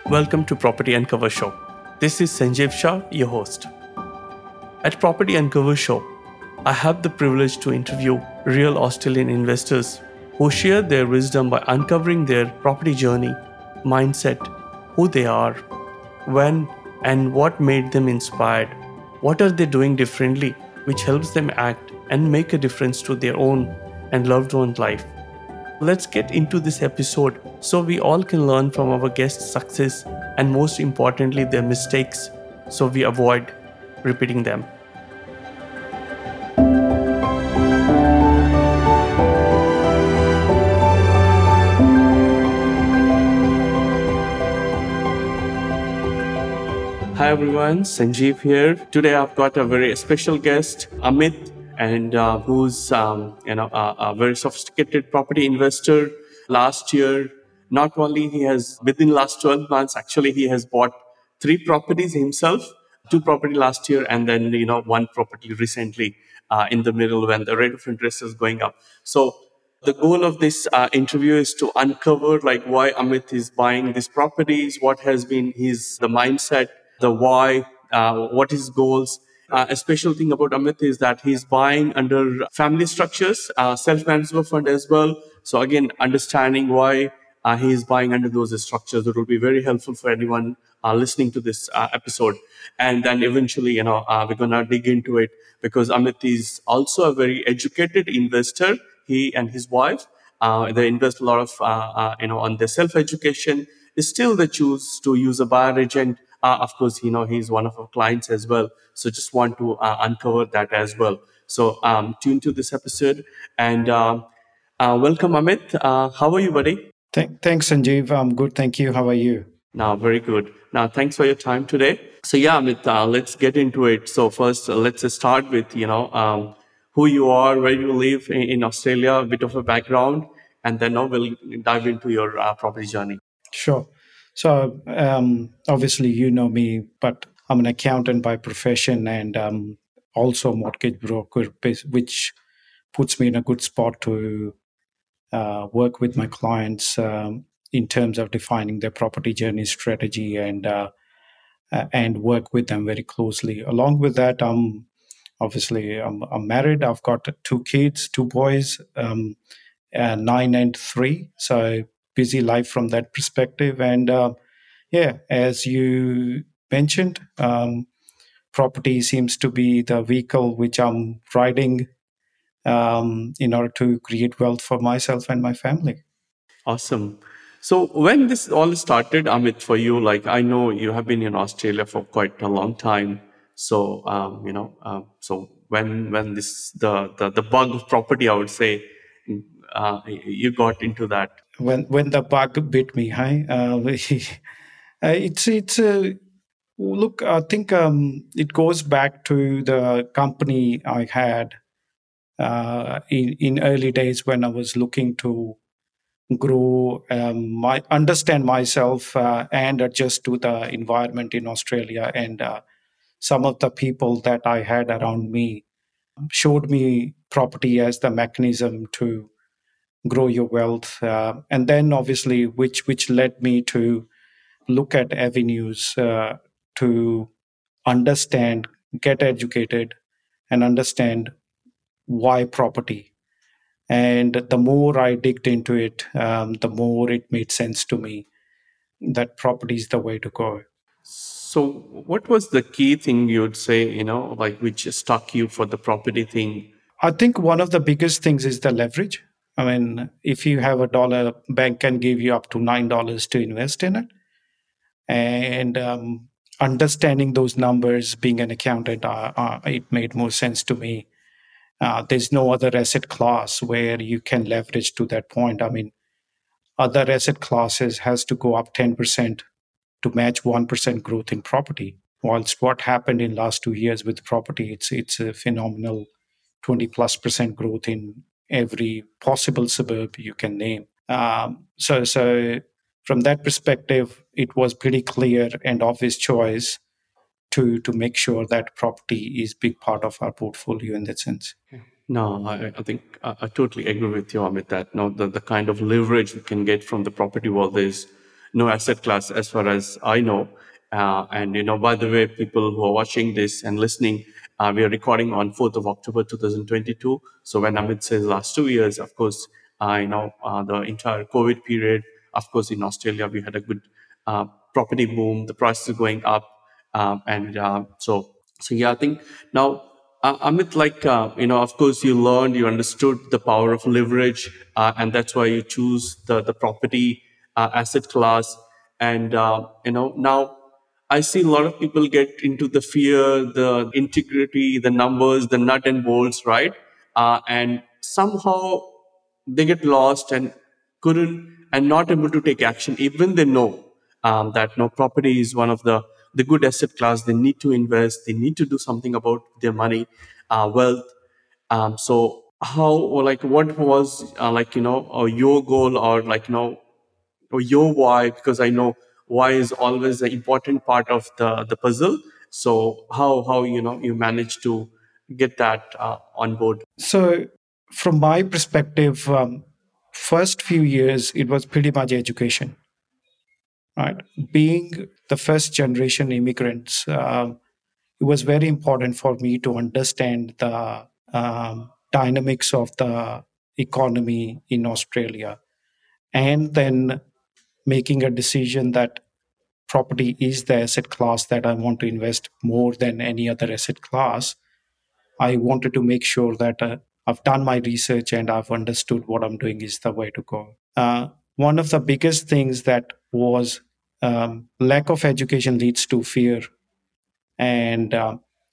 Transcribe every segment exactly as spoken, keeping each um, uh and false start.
Welcome to Property Uncover Show. This is Sanjeev Shah, your host. At Property Uncover Show, I have the privilege to interview real Australian investors who share their wisdom by uncovering their property journey, mindset, who they are, when and what made them inspired, what are they doing differently which helps them act and make a difference to their own and loved one's life. Let's get into this episode so we all can learn from our guests' success and most importantly their mistakes so we avoid repeating them. Hi everyone, Sanjeev here. Today I've got a very special guest, Amit, and uh, who's um, you know a, a very sophisticated property investor. Last year, not only he has within last twelve months, actually he has bought three properties himself, two property last year, and then you know one property recently uh, in the middle when the rate of interest is going up. So the goal of this uh, interview is to uncover like why Amit is buying these properties, what has been his the mindset, the why, uh, what his goals. Uh, a special thing about Amit is that he's buying under family structures, uh, self-management fund as well. So again, understanding why uh, he is buying under those structures, that will be very helpful for anyone uh, listening to this uh, episode. And then eventually, you know, uh, we're gonna dig into it because Amit is also a very educated investor. He and his wife, uh, they invest a lot of, uh, uh, you know, on their self-education. Still, they choose to use a buyer agent. Uh, of course, you know, he's one of our clients as well. So just want to uh, uncover that as well. So um, tune to this episode and uh, uh, welcome, Amit. Uh, how are you, buddy? Th- thanks, Sanjeev. I'm good. Thank you. How are you? Now, very good. Now, thanks for your time today. So yeah, Amit, uh, let's get into it. So first, uh, let's uh, start with, you know, um, who you are, where you live in, in Australia, a bit of a background, and then now we'll dive into your uh, property journey. Sure. So, um, obviously, you know me, but I'm an accountant by profession and um, also a mortgage broker, which puts me in a good spot to uh, work with my clients um, in terms of defining their property journey strategy and uh, uh, and work with them very closely. Along with that, I'm obviously I'm, I'm married. I've got two kids, two boys, um, uh, nine and three. So busy life from that perspective. And uh, yeah, as you mentioned, um, property seems to be the vehicle which I'm riding um, in order to create wealth for myself and my family. Awesome. So when this all started, Amit, for you, like I know you have been in Australia for quite a long time. So um, you know, um, so when when this the, the the bug of property, I would say, uh, you got into that. When when the bug bit me, hi, uh, it's it's a look. I think um, it goes back to the company I had uh, in in early days when I was looking to grow, um, my understand myself uh, and adjust to the environment in Australia. And uh, some of the people that I had around me showed me property as the mechanism to grow your wealth, uh, and then obviously which which led me to look at avenues uh, to understand, get educated, and understand why property. And the more I digged into it, um, the more it made sense to me that property is the way to go. So what was the key thing you would say, you know, like which stuck you for the property thing? I think one of the biggest things is the leverage. I mean, if you have a dollar, bank can give you up to nine dollars to invest in it. And um, understanding those numbers, being an accountant, uh, uh, it made more sense to me. Uh, there's no other asset class where you can leverage to that point. I mean, other asset classes has to go up ten percent to match one percent growth in property. Whilst what happened in last two years with property, it's it's a phenomenal twenty plus percent growth in every possible suburb you can name. Um, so, so from that perspective, it was pretty clear and obvious choice to to make sure that property is big part of our portfolio in that sense. No, I, I think I, I totally agree with you, Amit, that no, the, the kind of leverage we can get from the property world is no asset class as far as I know. Uh, and you know, by the way, people who are watching this and listening, uh, we are recording on fourth of October twenty twenty-two. So when Amit says last two years, of course, uh, you know, uh, the entire COVID period, of course, in Australia, we had a good uh, property boom, the prices going up. Um, and uh, so, so yeah, I think now, uh, Amit, like, uh, you know, of course, you learned, you understood the power of leverage, uh, and that's why you choose the, the property uh, asset class. And, uh, you know, now I see a lot of people get into the fear, the integrity, the numbers, the nut and bolts, right? Uh, and somehow they get lost and couldn't and not able to take action, even they know um, that no property is one of the the good asset class. They need to invest. They need to do something about their money, uh, wealth. Um, so how or like what was uh, like you know or your goal or like you know or your why? Because I know why is always an important part of the the puzzle. So how how you know you manage to get that uh, on board? So, from my perspective, um, first few years it was pretty much education, right? Being the first generation immigrants, um, it was very important for me to understand the um, dynamics of the economy in Australia, and then making a decision that property is the asset class that I want to invest more than any other asset class. I wanted to make sure that uh, I've done my research and I've understood what I'm doing is the way to go. Uh, one of the biggest things that was um, lack of education leads to fear. And uh,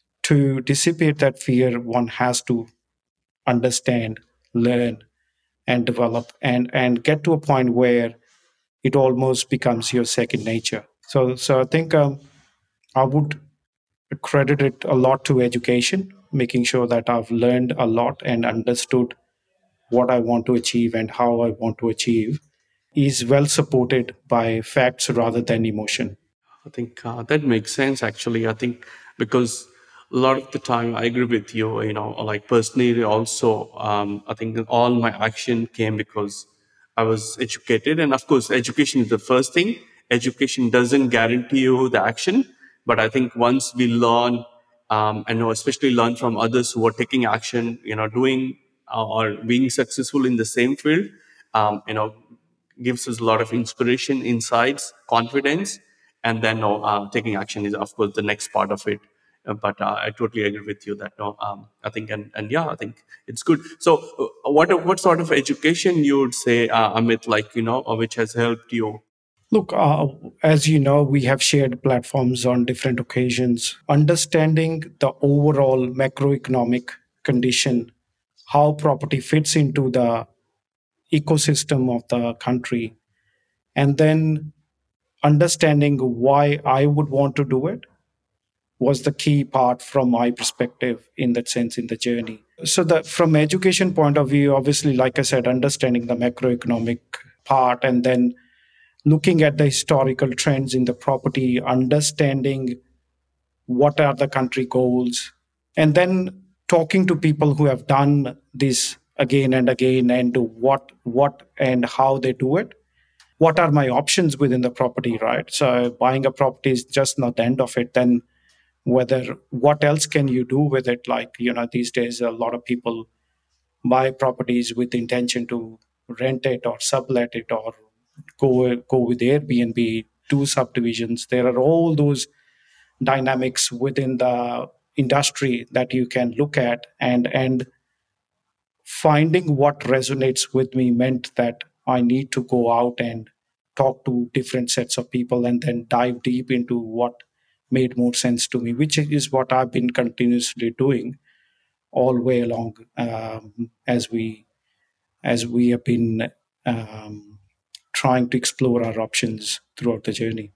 to dissipate that fear, one has to understand, learn, and develop and, and get to a point where it almost becomes your second nature. So, so I think um, I would credit it a lot to education, making sure that I've learned a lot and understood what I want to achieve and how I want to achieve is well supported by facts rather than emotion. I think uh, that makes sense actually. I think because a lot of the time I agree with you, you know, like personally also, um, I think that all my action came because I was educated. And of course, education is the first thing. Education doesn't guarantee you the action. But I think once we learn, um, and especially learn from others who are taking action, you know, doing uh, or being successful in the same field, um, you know, gives us a lot of inspiration, insights, confidence, and then no, uh, taking action is of course the next part of it. Uh, but uh, I totally agree with you that no, um, I think and, and yeah, I think it's good. So, uh, what what sort of education you would say, uh, Amit, like you know, uh, which has helped you? Look, uh, as you know, we have shared platforms on different occasions. Understanding the overall macroeconomic condition, how property fits into the ecosystem of the country, and then understanding why I would want to do it was the key part from my perspective in that sense in the journey. So that from education point of view, obviously, like I said, understanding the macroeconomic part and then looking at the historical trends in the property, understanding what are the country goals, and then talking to people who have done this again and again and what what and how they do it. What are my options within the property, right? So buying a property is just not the end of it. Then whether what else can you do with it? Like, you know, these days a lot of people buy properties with intention to rent it or sublet it or go go with Airbnb, do subdivisions. There are all those dynamics within the industry that you can look at, and and finding what resonates with me meant that I need to go out and talk to different sets of people and then dive deep into what made more sense to me, which is what I've been continuously doing all the way along, um, as we as we have been um, trying to explore our options throughout the journey.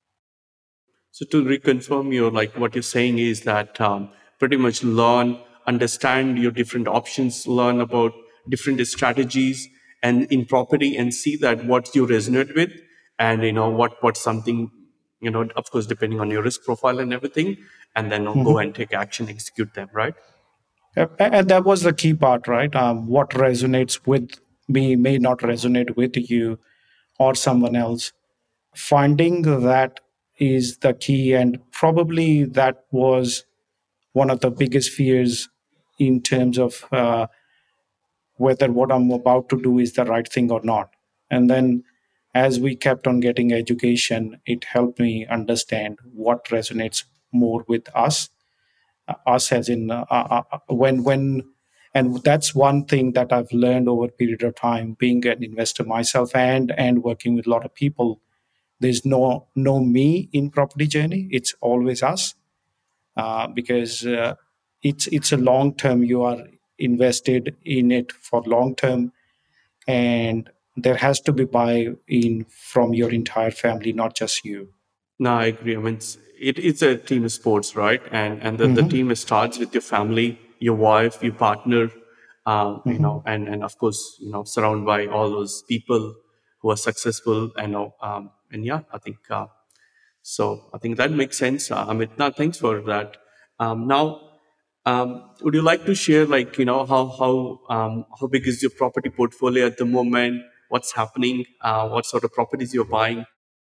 So to reconfirm, your like what you're saying is that um, pretty much learn, understand your different options, learn about different strategies, and in property, and see that what you resonate with, and you know what what something you know, of course, depending on your risk profile and everything, and then go Mhm. and take action, execute them, right? Yep. A- And that was the key part, right? Um, what resonates with me may not resonate with you or someone else. finding that is the key, and probably that was one of the biggest fears in terms of uh, whether what I'm about to do is the right thing or not. And then as we kept on getting education, it helped me understand what resonates more with us, uh, us as in uh, uh, uh, when when and that's one thing that I've learned over a period of time being an investor myself and and working with a lot of people. There's no no me in property journey. It's always us, uh, because uh, it's it's a long term. You are invested in it for long term, and there has to be buy-in from your entire family, not just you. No, I agree. I mean, it's, it, it's a team sports, right? And and the, the Hmm. team starts with your family, your wife, your partner, um, you Hmm. know, and and of course, you know, surrounded by all those people who are successful. And know, um, and yeah, I think uh, so. I think that makes sense. Uh, Amit, now thanks for that. Um, now, um, would you like to share, like, you know, how how um, how big is your property portfolio at the moment? What's happening? Uh, what sort of properties you're buying?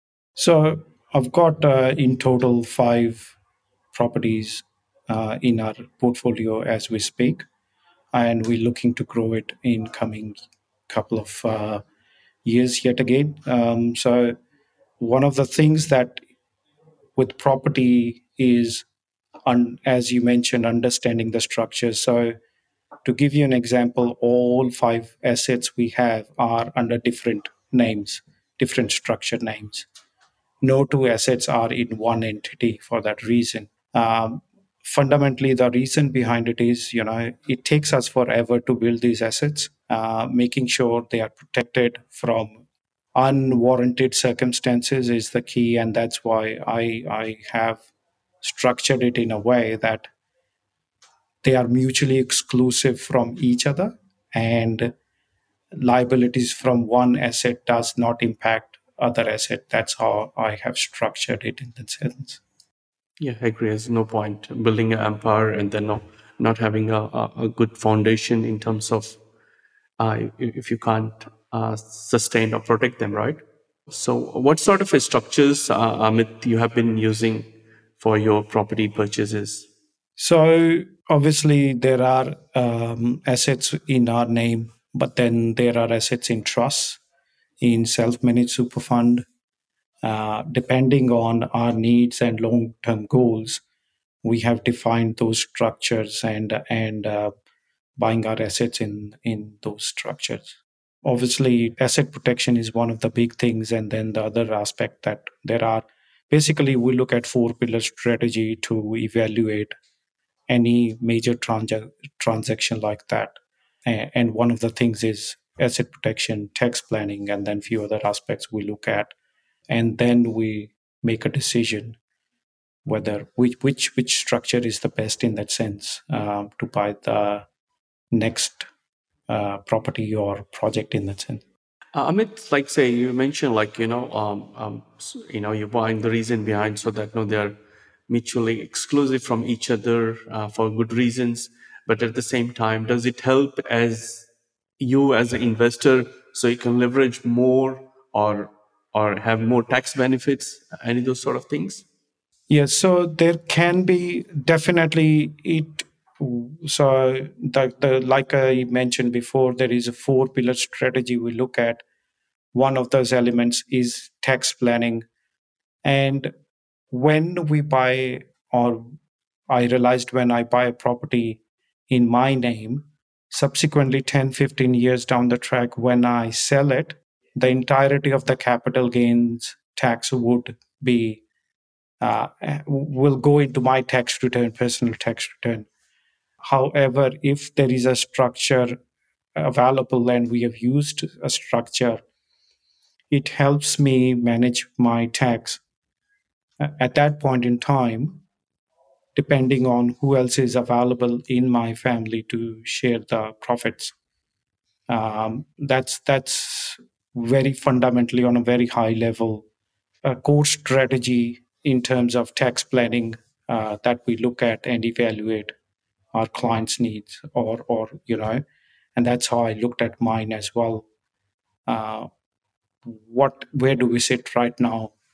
So I've got uh, in total five properties uh, in our portfolio as we speak, and we're looking to grow it in coming couple of uh, years yet again. Um, so one of the things that with property is, un, as you mentioned, understanding the structure. So to give you an example, all five assets we have are under different names, different structure names. No two assets are in one entity for that reason. Um, Fundamentally, the reason behind it is, you know, it takes us forever to build these assets, uh, making sure they are protected from unwarranted circumstances is the key, and that's why I I have structured it in a way that they are mutually exclusive from each other, and liabilities from one asset does not impact other asset. That's how I have structured it in that sense. Yeah, I agree. There's no point building an empire and then not, not having a, a, a good foundation in terms of uh, if if you can't uh, sustain or protect them, right? So, what sort of structures, uh, Amit, you have been using for your property purchases? So obviously there are um, assets in our name, but then there are assets in trust, in self-managed super fund. Uh, depending on our needs and long-term goals, we have defined those structures and and uh, buying our assets in in those structures. Obviously, asset protection is one of the big things, and then the other aspect that there are basically we look at four pillar strategy to evaluate any major transa- transaction like that. A- And one of the things is asset protection, tax planning, and then few other aspects we look at, and then we make a decision whether which which which structure is the best in that sense, um, to buy the next uh, property or project in that sense. Uh, Amit, like say you mentioned, like you know, um, um, s- you know, you're buying the reason behind so that no, they're mutually exclusive from each other uh, for good reasons. But at the same time, does it help as you as an investor so you can leverage more or or have more tax benefits? Any of those sort of things? Yes, so there can be definitely it. So the, the like I mentioned before, there is a four pillar strategy we look at. One of those elements is tax planning. And when we buy, or I realized when I buy a property in my name, subsequently ten, fifteen years down the track, when I sell it, the entirety of the capital gains tax would be uh, will go into my tax return, personal tax return. However, if there is a structure available and we have used a structure, it helps me manage my tax at that point in time, depending on who else is available in my family to share the profits. Um, that's that's very fundamentally on a very high level a core strategy in terms of tax planning uh, that we look at and evaluate our clients' needs, or or you know, and that's how I looked at mine as well. Uh, what Where do we sit right now?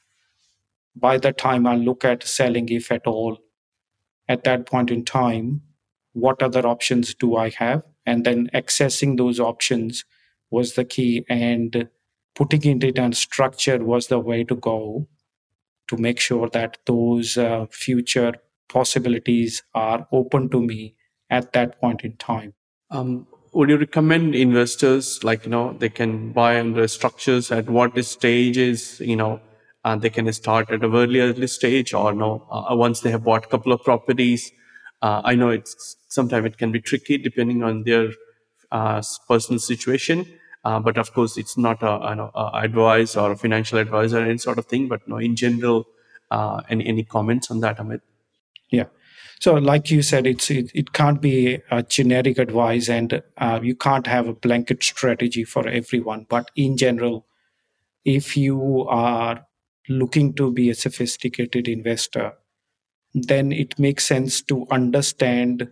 By the time I look at selling, if at all, at that point in time, what other options do I have? And then accessing those options was the key, and putting it in a structure was the way to go to make sure that those uh, future possibilities are open to me at that point in time. Um, would you recommend investors like you know they can buy under structures at what stages you know uh, they can start at a very early stage or no uh, once they have bought a couple of properties? Uh, I know it's sometimes it can be tricky depending on their uh, personal situation, uh, but of course it's not a, a, a advice or a financial advisor or any sort of thing. But no, in general, uh, any any comments on that, Amit? Yeah. So, like you said, it's it, it can't be a generic advice, and uh, you can't have a blanket strategy for everyone. But in general, if you are looking to be a sophisticated investor, then it makes sense to understand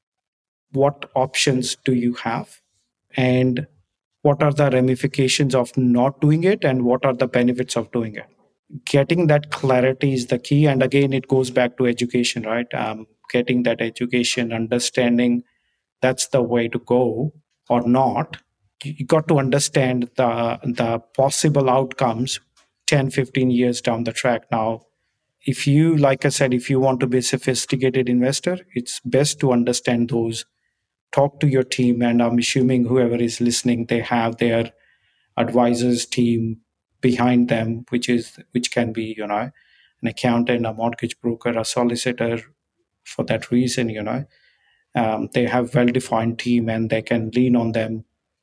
what options do you have, and what are the ramifications of not doing it, and what are the benefits of doing it. Getting that clarity is the key, and again it goes back to education, right? Um, getting that education, understanding that's the way to go or not. You got to understand the the possible outcomes ten, fifteen years down the track. Now, if you, like I said, if you want to be a sophisticated investor, it's best to understand those. Talk to your team, and I'm assuming whoever is listening, they have their advisors team behind them, which is which can be, you know, an accountant, a mortgage broker, a solicitor. For that reason, you know, um, they have well-defined team, and they can lean on them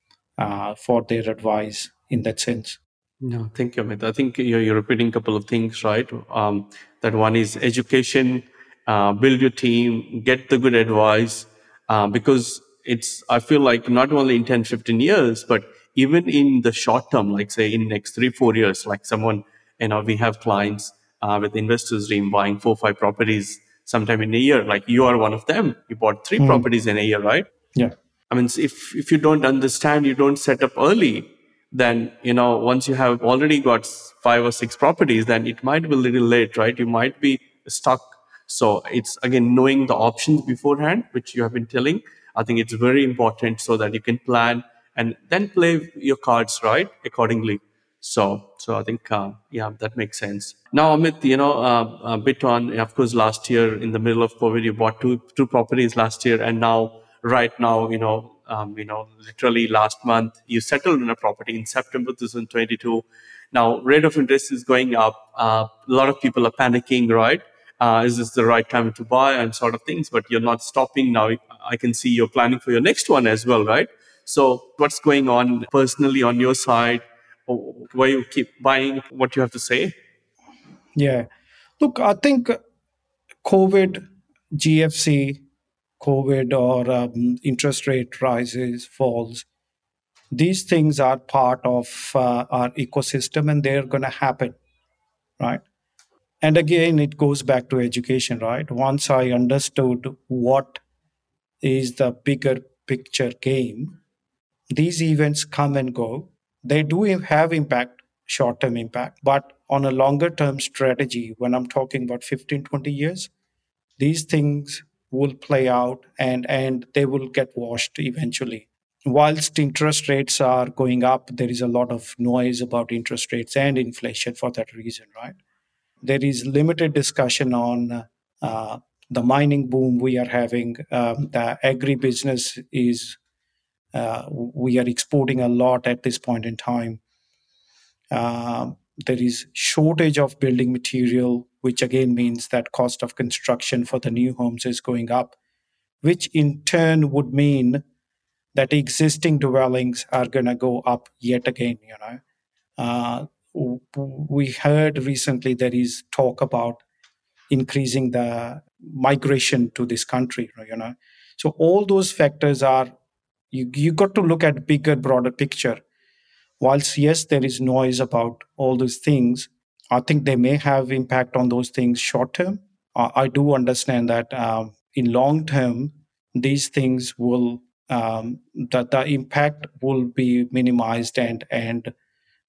uh, for their advice in that sense. No, thank you, Amit. I think you're, you're repeating a couple of things, right? Um, that one is education, uh, build your team, get the good advice, uh, because it's, I feel like not only in ten, fifteen years, but even in the short term, like say in next three, four years, like someone, you know, we have clients uh, with investors dream buying four, five properties sometime in a year. Like you are one of them. You bought three Mm, properties in a year, right? yeah. I mean, if if you don't understand, you don't set up early, then you know once you have already got five or six properties, then it might be a little late, right? You might be stuck. So it's again knowing the options beforehand, which you have been telling. I think it's very important so that you can plan and then play your cards right accordingly. So, so I think, uh, yeah, that makes sense. Now, Amit, you know, uh, a bit on, of course, last year in the middle of COVID, you bought two two properties last year, and now, right now, you know, um, you know, literally last month, you settled in a property in September twenty twenty-two. Now, rate of interest is going up. Uh, a lot of people are panicking, right? Uh, is this the right time to buy and sort of things? But you're not stopping now. I can see you're planning for your next one as well, right? So, what's going on personally on your side? Or why you keep buying? What you have to say? Yeah. Look, I think COVID, G F C, COVID, or um, interest rate rises, falls, these things are part of uh, our ecosystem, and they're going to happen, right? And again, it goes back to education, right? Once I understood what is the bigger picture game, these events come and go. They do have impact, short term impact, but on a longer term strategy, when I'm talking about fifteen, twenty years, these things will play out, and, and they will get washed eventually. Whilst interest rates are going up, there is a lot of noise about interest rates and inflation for that reason, right? There is limited discussion on uh, the mining boom we are having. Um, the agribusiness is, uh, we are exporting a lot at this point in time. Uh, there is shortage of building material, which again means that cost of construction for the new homes is going up, which in turn would mean that existing dwellings are going to go up yet again. You know, uh, we heard recently there is talk about increasing the migration to this country. You know, so all those factors are, you you got to look at bigger, broader picture. Whilst yes, there is noise about all those things, I think they may have impact on those things short term. Uh, I do understand that um, in long term, these things will, um, that the impact will be minimized, and and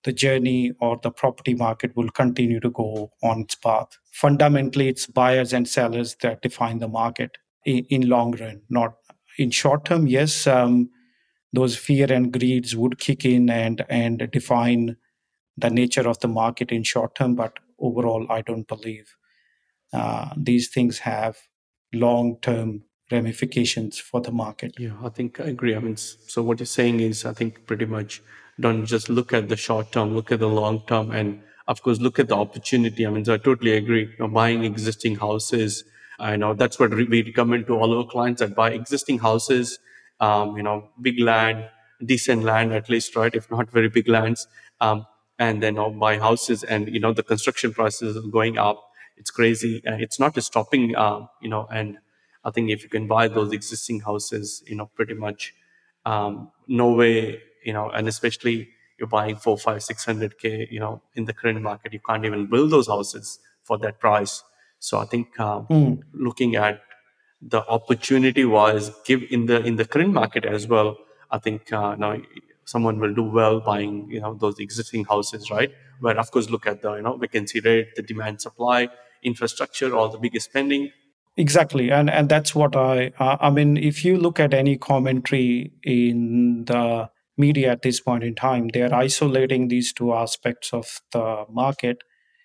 the journey or the property market will continue to go on its path. Fundamentally, it's buyers and sellers that define the market in, in long run, not in short term. Yes, um, those fear and greeds would kick in and and define the nature of the market in short term, but overall, I don't believe uh, these things have long term ramifications for the market. Yeah, I think I agree. I mean, s- so what you're saying is, I think pretty much don't just look at the short term, look at the long term, and of course, look at the opportunity. I mean, so I totally agree. You know, buying existing houses, I know that's what re- we recommend to all our clients, that buy existing houses, um, you know, big land, decent land at least, right? If not very big lands, um, and then uh, buy houses, and you know, the construction prices are going up. It's crazy. Uh, it's not stopping, um, you know, and I think if you can buy those existing houses, you know, pretty much um, no way, you know, and especially you're buying four, five, six hundred k, you know, in the current market, you can't even build those houses for that price. So I think um, Mm. looking at the opportunity wise, give in the in the current market as well, I think uh, now someone will do well buying, you know, those existing houses, right? Where of course look at the, you know, vacancy rate, the demand supply, infrastructure, all the biggest spending. Exactly, and and that's what I uh, I mean. If you look at any commentary in the media at this point in time, they are isolating these two aspects of the market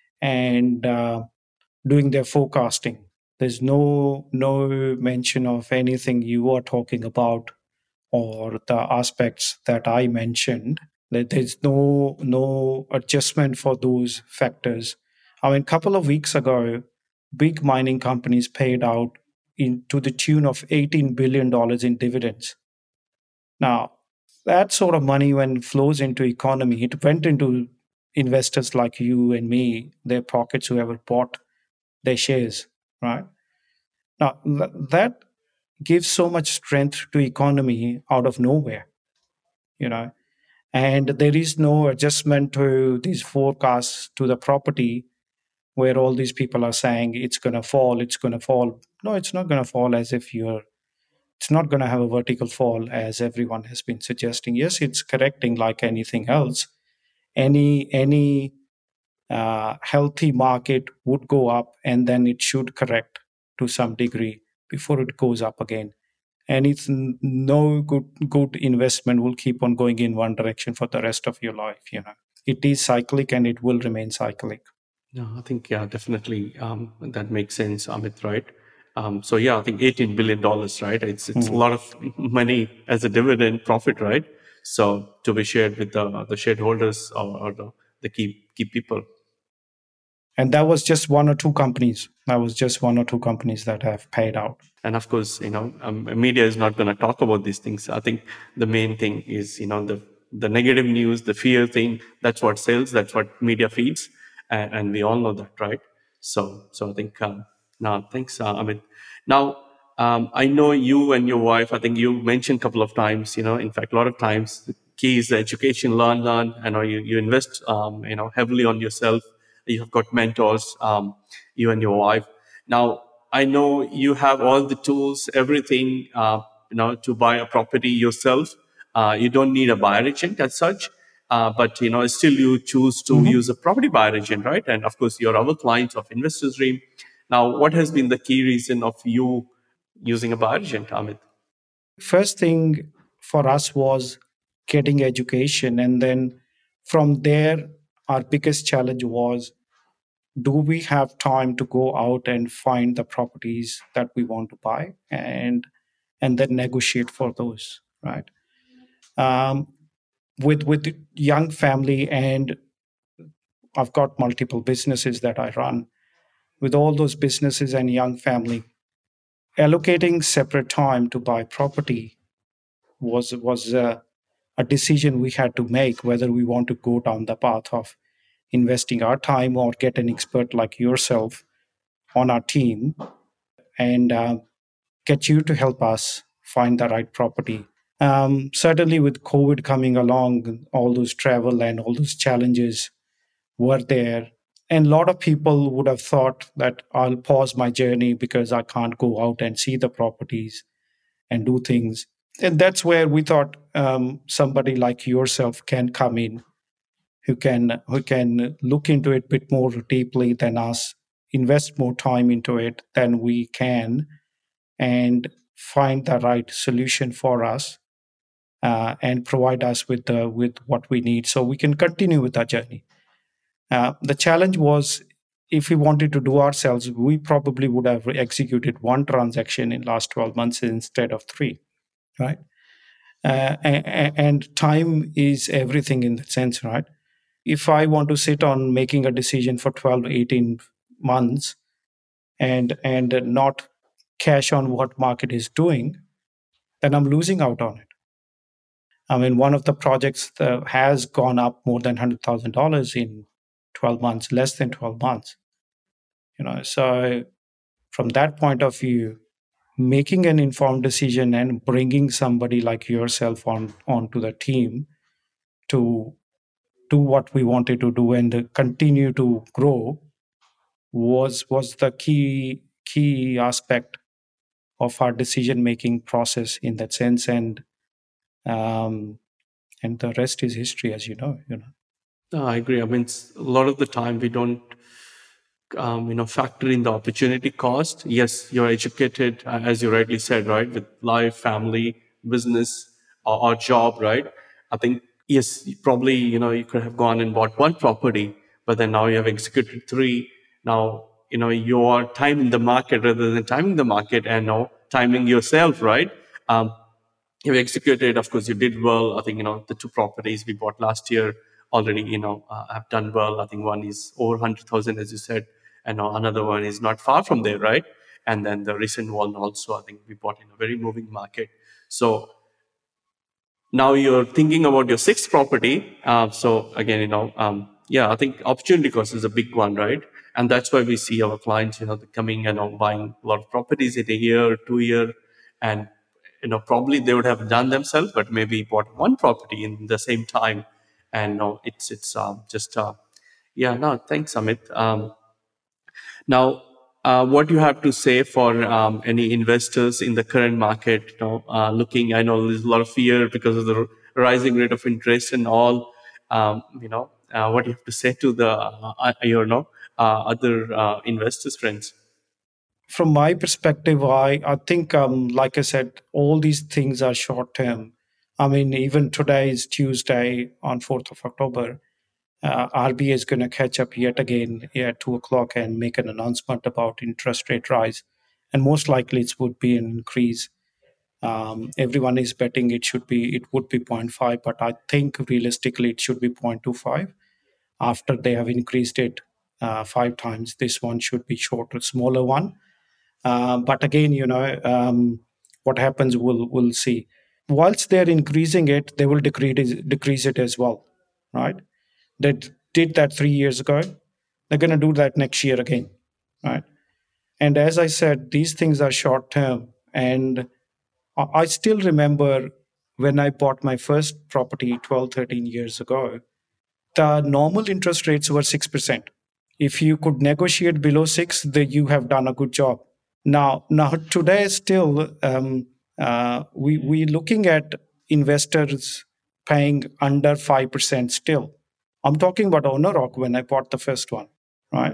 and uh, doing their forecasting. There's no no mention of anything you are talking about or the aspects that I mentioned. There- There's no no adjustment for those factors. I mean, a couple of weeks ago, big mining companies paid out in to the tune of eighteen billion dollars in dividends. Now, that sort of money, when it flows into economy, it went into investors like you and me, their pockets, whoever bought their shares, right? Now, th- that gives so much strength to economy out of nowhere, you know, and there is no adjustment to these forecasts to the property where all these people are saying it's going to fall, it's going to fall. No, it's not going to fall as if you're, it's not going to have a vertical fall as everyone has been suggesting. Yes, it's correcting like anything else. Any, any uh, healthy market would go up and then it should correct to some degree before it goes up again. And it's n- no good good investment will keep on going in one direction for the rest of your life. You know, it is cyclic and it will remain cyclic. No, I think, yeah, definitely, um, that makes sense, Amit, right? Um, so yeah, I think eighteen billion dollars, right? It's it's a Mm. lot of money as a dividend profit, right? So to be shared with the the shareholders, or, or the, the key key people. And that was just one or two companies. That was just one or two companies that have paid out. And of course, you know, um, media is not going to talk about these things. I think the main thing is, you know, the the negative news, the fear thing. That's what sells. That's what media feeds, and, and we all know that, right? So, so I think um, now, thanks, uh, Amit. Now, um, I know you and your wife. I think you mentioned a couple of times. You know, in fact, a lot of times, the key is the education. Learn, learn. I know you you invest, um, you know, heavily on yourself. You have got mentors. Um, you and your wife. Now, I know you have all the tools, everything, uh, you know, to buy a property yourself. Uh, you don't need a buyer agent as such, uh, but you know, still you choose to Mhm. use a property buyer agent, right? And of course, you're our clients of Investors Dream. Now, what has been the key reason of you using a buyer agent, Amit? First thing for us was getting education. And then from there, our biggest challenge was, do we have time to go out and find the properties that we want to buy and and then negotiate for those, right? Um, with with young family, and I've got multiple businesses that I run. With all those businesses and young family, allocating separate time to buy property was was a, a decision we had to make, whether we want to go down the path of investing our time or get an expert like yourself on our team and uh, get you to help us find the right property. Um, certainly, with COVID coming along, all those travel and all those challenges were there. And a lot of people would have thought that I'll pause my journey because I can't go out and see the properties and do things. And that's where we thought um, somebody like yourself can come in who can who can look into it a bit more deeply than us, invest more time into it than we can, and find the right solution for us, uh, and provide us with the with what we need so we can continue with our journey. Uh, the challenge was, if we wanted to do ourselves, we probably would have executed one transaction in last twelve months instead of three, right? Uh, and, and time is everything in that sense, right? If I want to sit on making a decision for twelve, eighteen months and and not cash on what market is doing, then I'm losing out on it. I mean, one of the projects that has gone up more than one hundred thousand dollars in twelve months, less than twelve months. You know, so from that point of view, making an informed decision and bringing somebody like yourself on onto the team to do what we wanted to do and continue to grow was was the key key aspect of our decision making process in that sense. And um, and the rest is history, as you know. You know. No, I agree. I mean, it's- a lot of the time we don't, um, you know, factor in the opportunity cost. Yes, you're educated, uh, as you rightly said, right, with life, family, business, or, or job, right? I think yes, you probably, you know, you could have gone and bought one property, but then now you have executed three. Now, you know, you are timing the market rather than timing the market, and now timing yourself, right? Um, you executed, of course, you did well. I think, you know, the two properties we bought last year already, you know, uh, have done well. I think one is over one hundred thousand, as you said, and now another one is not far from there, right? And then the recent one also, I think we bought in a very moving market. So now you're thinking about your sixth property. Uh, so again, you know, um, yeah, I think opportunity cost is a big one, right? And that's why we see our clients, you know, coming and, you know, buying a lot of properties in a year, two year, and you know, probably they would have done themselves, but maybe bought one property in the same time. And no, it's it's um, just uh, yeah. No, thanks, Amit. Um, now, uh, what you have to say for um, any investors in the current market, you know, uh, looking, I know there's a lot of fear because of the rising rate of interest and all, um, you know, uh, what you have to say to the, uh, uh, you know, uh, other uh, investors, friends? From my perspective, I, I think, um, like I said, all these things are short term. I mean, even today is Tuesday on fourth of October. Uh, R B I is going to catch up yet again at two o'clock and make an announcement about interest rate rise. And most likely it would be an increase. Um, everyone is betting it should be, it would be zero point five, but I think realistically it should be zero point two five. After they have increased it uh, five times, this one should be shorter, smaller one. Uh, but again, you know, um, what happens, we'll, we'll see. Whilst they're increasing it, they will decrease, decrease it as well, right? They did that three years ago. They're going to do that next year again, right? And as I said, these things are short term. And I I still remember when I bought my first property twelve, thirteen years ago, the normal interest rates were six percent. If you could negotiate below six, then you have done a good job. Now, now today still, um, uh, we we looking at investors paying under five percent still. I'm talking about Honorock when I bought the first one, right?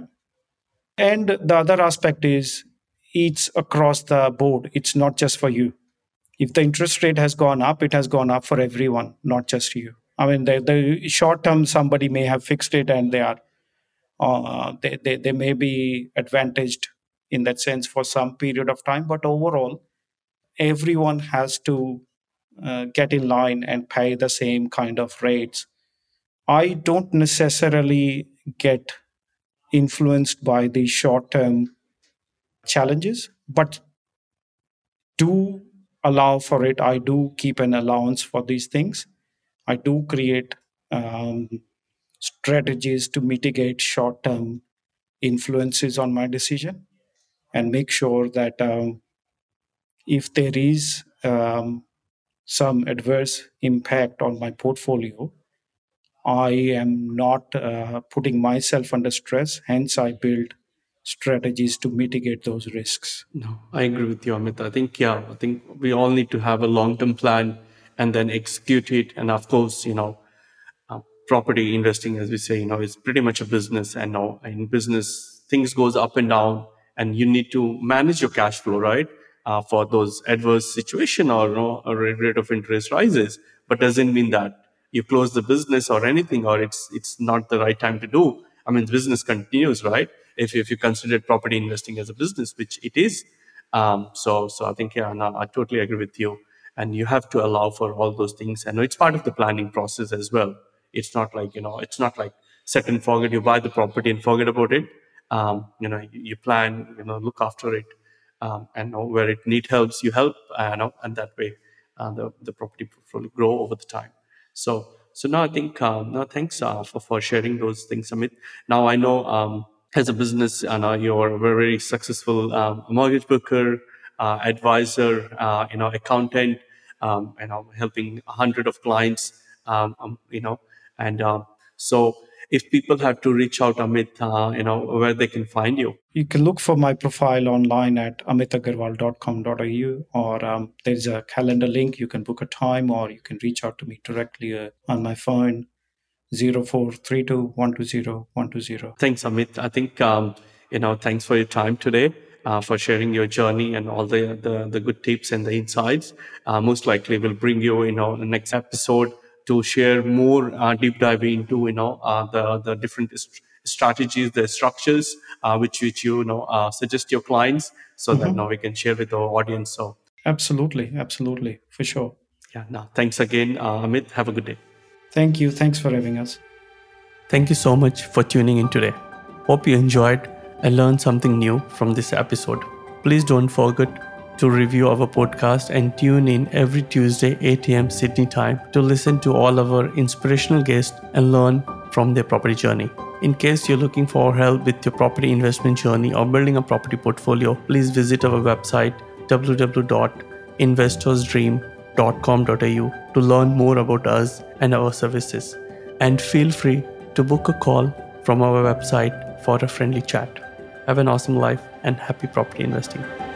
And the other aspect is it's across the board. It's not just for you. If the interest rate has gone up, it has gone up for everyone, not just you. I mean, the, the short term, somebody may have fixed it and they are uh, they, they, they may be advantaged in that sense for some period of time, but overall, everyone has to uh, get in line and pay the same kind of rates. I don't necessarily get influenced by the short term challenges, but do allow for it. I do keep an allowance for these things. I do create um, strategies to mitigate short term influences on my decision and make sure that um, if there is um, some adverse impact on my portfolio, I am not uh, putting myself under stress. Hence, I build strategies to mitigate those risks. No, I agree with you, Amit. I think, yeah, I think we all need to have a long term plan and then execute it. And of course, you know, uh, property investing, as we say, you know, is pretty much a business. And now in business, things goes up and down, and you need to manage your cash flow, right? Uh, for those adverse situation, or you know, a rate of interest rises, but doesn't mean that you close the business or anything, or it's it's not the right time to do. I mean, business continues, right? If if you consider property investing as a business, which it is. Um, so so I think, yeah, no, I totally agree with you. And you have to allow for all those things, and it's part of the planning process as well. It's not like, you know, it's not like set and forget. You buy the property and forget about it. Um, you know, you, you plan, you know, look after it, um, and know where it need helps, you help, uh, you know, and that way uh, the the property portfolio grow over the time. So so now I think um, no, thanks uh, for for sharing those things, Amit. Now I know, um, as a business, I know you're a very successful um, mortgage broker, uh, advisor, uh, you know, accountant, um, you know, helping a hundred of clients, um, um, you know, and uh, so if people have to reach out, Amit, uh, you know, where they can find you. You can look for my profile online at amit agarwal dot com dot a u, or um, there's a calendar link. You can book a time, or you can reach out to me directly uh, on my phone, zero four three two one two zero one two zero. Thanks, Amit. I think, um, you know, thanks for your time today, uh, for sharing your journey and all the, the, the good tips and the insights. Uh, most likely we'll bring you, you know, the next episode to share more uh, deep dive into, you know, uh, the, the different st- strategies, the structures, uh, which, which you, you know, uh, suggest your clients, so mm-hmm. that now we can share with our audience. So absolutely, absolutely, for sure. Yeah, no, thanks again, uh, Amit. Have a good day. Thank you. Thanks for having us. Thank you so much for tuning in today. Hope you enjoyed and learned something new from this episode. Please don't forget to review our podcast and tune in every Tuesday, eight a.m. Sydney time, to listen to all our inspirational guests and learn from their property journey. In case you're looking for help with your property investment journey or building a property portfolio, please visit our website w w w dot investors dream dot com dot a u to learn more about us and our services. And feel free to book a call from our website for a friendly chat. Have an awesome life and happy property investing.